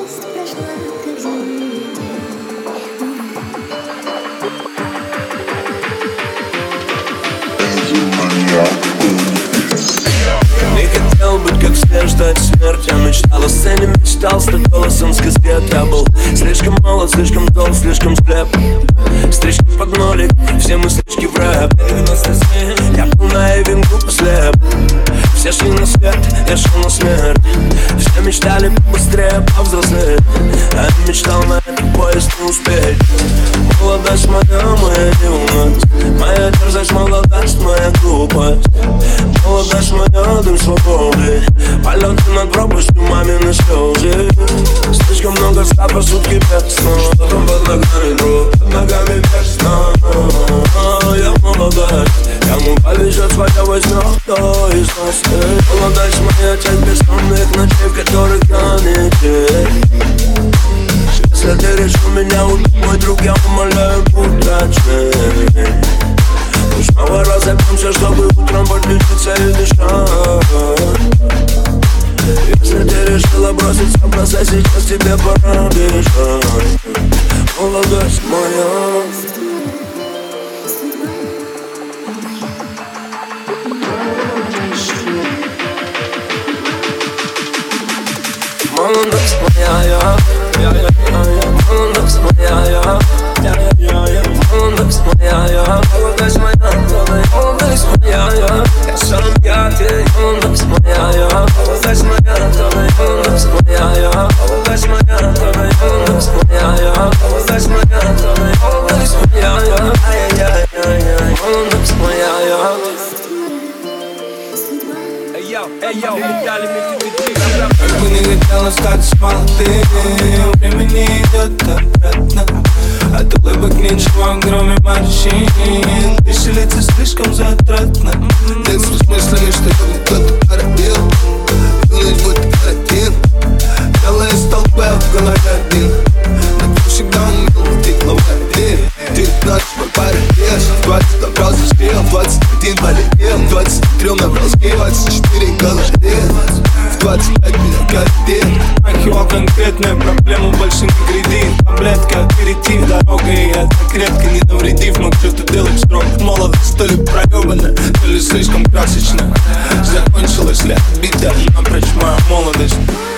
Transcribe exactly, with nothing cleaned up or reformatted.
Не хотел быть как все, ждать смерть. Я мечтал о сцене, мечтал стать голосом с газет. Я был слишком молод, слишком дол, слишком слеп. Стрижки под нолик, все мыслишки в рэп. Я был наивен, глупо слеп. Все шли на свет, я шел на смерть. Все мечтали побыстрее повзрослеть. А я мечтал на этот поезд не успеть. Молодость моя, моя юность, моя дерзость, молодость, моя глупость. Молодость моя, дым свободы, полеты над пропастью, мамины слезы. Слишком много слабо, сутки без сна. Что там под ногами, друг, под ногами без сна. Я молодость, кому повезет, своя возьмет, кто из нас. Молодость моя, часть бессонных ночей, в которых я не тень. Если ты решил меня убить, мой друг, я умоляю, будь точнее. Мы снова разобьемся, чтобы утром подключиться и дышать. Если ты решила броситься, бросай, сейчас тебе пора бежать. Молодость моя. Молодость моя, я, я, я, я, молодость моя, я, я, я, я, молодость моя, я, молодость моя, молодость моя, я, я сам я, ты, молодость моя, я, молодость моя, молодость моя, я, молодость моя, молодость моя, я, молодость моя, молодость моя, я, ай-яй-яй-яй, молодость моя, я. Эй, йоу, эй, йоу, как бы не хотелось стать молодым, времени идет обратно. От улыбок ничего, кроме морщин. Веселиться слишком затратно. Детство с мыслями, что я кто-то породил. Юность будто карантин. Белые столбы в голове один. Но ты всегда умел, ты глава один. девятнадцать мой парадес, двадцать набрал зашкрел, двадцать один полетел, двадцать три набрал скилл, двадцать четыре голоден, в двадцать пять меня гордит. Ахивал конкретную проблему, больше не кредит. Таблетка, аперитив, дорога, и я так редко не навредив. Мог что-то делать строго. Молодость то ли проебана, то ли слишком красочно. Закончилась лето, бита, напрочь моя молодость.